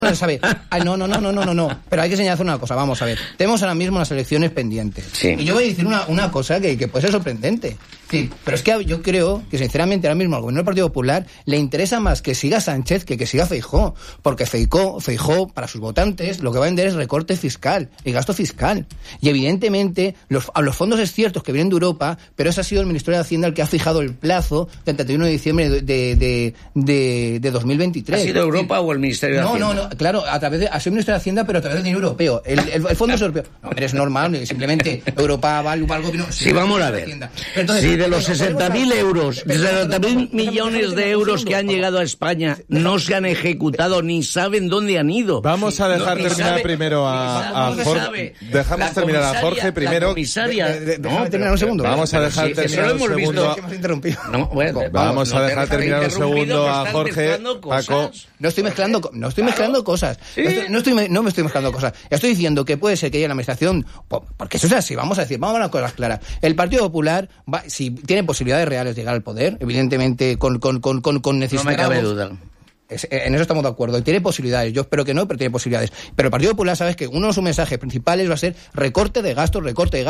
sabe. No. Pero hay que señalar una cosa, vamos a ver. Tenemos ahora mismo las elecciones pendientes. Sí. Y yo voy a decir una cosa que puede ser sorprendente. Sí, pero es que yo creo que sinceramente ahora mismo al gobierno del Partido Popular le interesa más que siga Sánchez que siga Feijóo, porque Feijóo para sus votantes lo que va a vender es recorte fiscal y gasto fiscal. Y evidentemente a los fondos es cierto que vienen de Europa, pero ese ha sido el Ministerio de Hacienda el que ha fijado el plazo del 31 de diciembre de 2023. ¿Ha sido Europa o el Ministerio de Hacienda? No, claro, ha sido el Ministerio de Hacienda, pero a través del dinero europeo. El fondo es europeo. No, es normal, simplemente Europa va al gobierno. Sí, vamos a ver. Entonces, si de los 60.000 euros, 60.000 millones de euros que han llegado a España no se han ejecutado ni saben dónde han ido. Vamos a dejar terminar primero a Jorge. Dejamos terminar a Jorge primero. Déjame terminar un segundo. Vamos a dejar terminar un segundo. Vamos a dejar terminar un segundo a Jorge. Paco. No estoy mezclando cosas. No me estoy mezclando cosas. Estoy diciendo que puede ser que haya la administración, porque eso es así, vamos a las cosas claras. El Partido Popular, si tiene posibilidades reales de llegar al poder, evidentemente con necesidades. No me cabe duda. En eso estamos de acuerdo. Y tiene posibilidades. Yo espero que no, pero tiene posibilidades. Pero el Partido Popular, sabes que uno de sus mensajes principales va a ser recorte de gasto.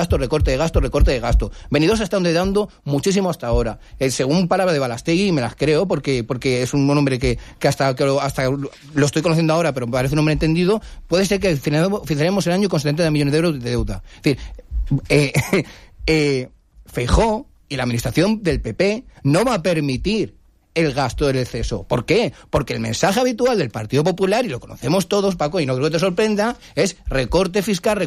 Venidos está dando muchísimo hasta ahora. Según palabras de Balastegui, y me las creo, porque es un hombre que hasta lo estoy conociendo ahora, pero me parece un hombre entendido, puede ser que finalizaremos el año con 70 millones de euros de deuda. Es decir, Feijóo y la administración del PP no va a permitir el gasto del exceso. ¿Por qué? Porque el mensaje habitual del Partido Popular, y lo conocemos todos, Paco, y no creo que te sorprenda, es recorte fiscal,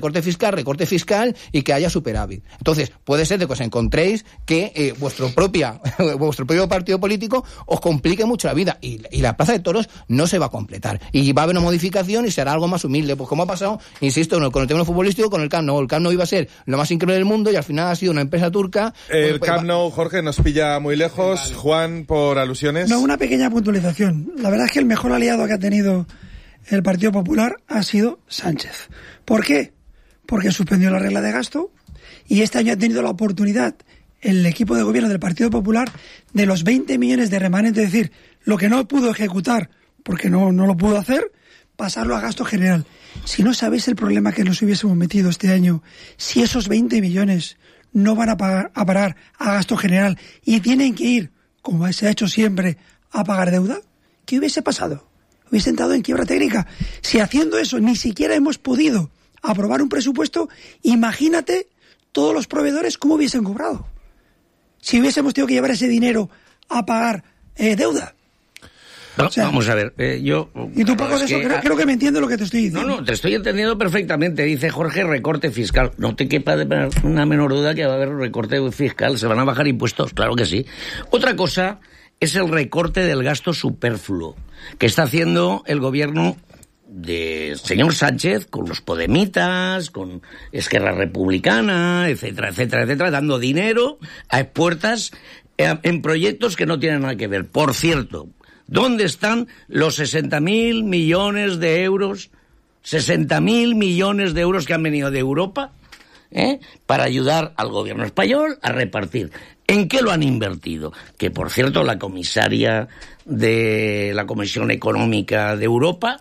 y que haya superávit. Entonces, puede ser de que os encontréis que vuestro propio partido político os complique mucho la vida, y la Plaza de Toros no se va a completar. Y va a haber una modificación y será algo más humilde, pues como ha pasado, insisto, con el tema futbolístico, con el Camp Nou. El Camp Nou iba a ser lo más increíble del mundo y al final ha sido una empresa turca. El Camp Nou, Jorge, nos pilla muy lejos. Vale. Juan, por alusiones. No, una pequeña puntualización. La verdad es que el mejor aliado que ha tenido el Partido Popular ha sido Sánchez. ¿Por qué? Porque suspendió la regla de gasto y este año ha tenido la oportunidad el equipo de gobierno del Partido Popular de los 20 millones de remanente, es decir, lo que no pudo ejecutar porque no lo pudo hacer, pasarlo a gasto general. Si no sabéis el problema que nos hubiésemos metido este año, si esos 20 millones no van a parar a gasto general y tienen que ir, como se ha hecho siempre, a pagar deuda, ¿qué hubiese pasado? Hubiese entrado en quiebra técnica. Si haciendo eso ni siquiera hemos podido aprobar un presupuesto, imagínate todos los proveedores cómo hubiesen cobrado. Si hubiésemos tenido que llevar ese dinero a pagar deuda. No, o sea, vamos a ver, yo... Y tú, Paco, de eso creo que me entiendes lo que te estoy diciendo. No, te estoy entendiendo perfectamente. Dice Jorge, recorte fiscal. No te quepa de una menor duda que va a haber recorte fiscal. Se van a bajar impuestos, claro que sí. Otra cosa es el recorte del gasto superfluo que está haciendo el gobierno de señor Sánchez con los podemitas, con Esquerra Republicana, etcétera, dando dinero a expuertas en proyectos que no tienen nada que ver. Por cierto, ¿dónde están los 60.000 millones de euros? 60.000 millones de euros que han venido de Europa para ayudar al gobierno español a repartir. ¿En qué lo han invertido? Que, por cierto, la comisaria de la Comisión Económica de Europa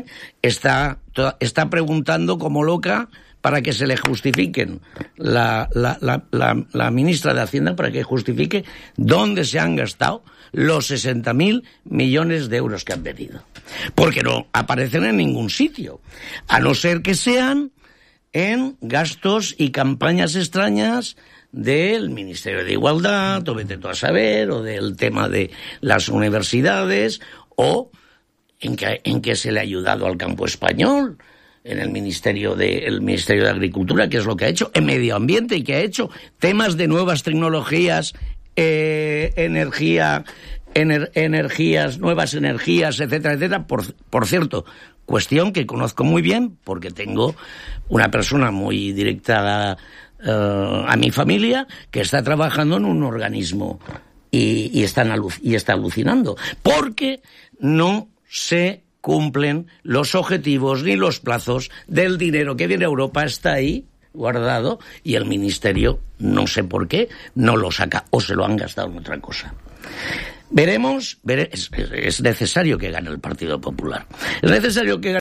está preguntando como loca para que se le justifiquen la ministra de Hacienda, para que justifique dónde se han gastado los 60.000 millones de euros que han venido. Porque no aparecen en ningún sitio, a no ser que sean en gastos y campañas extrañas del Ministerio de Igualdad, o vete tú a saber, o del tema de las universidades, o en que se le ha ayudado al campo español, en el Ministerio de Agricultura, que es lo que ha hecho, en Medio Ambiente, y que ha hecho temas de nuevas tecnologías, nuevas energías, etcétera. Por cierto, cuestión que conozco muy bien, porque tengo una persona muy directa a mi familia que está trabajando en un organismo y está alucinando, porque no se cumplen los objetivos ni los plazos del dinero que viene a Europa. Está ahí guardado y el ministerio, no sé por qué, no lo saca, o se lo han gastado en otra cosa. Veremos, es necesario que gane el Partido Popular. Es necesario que gane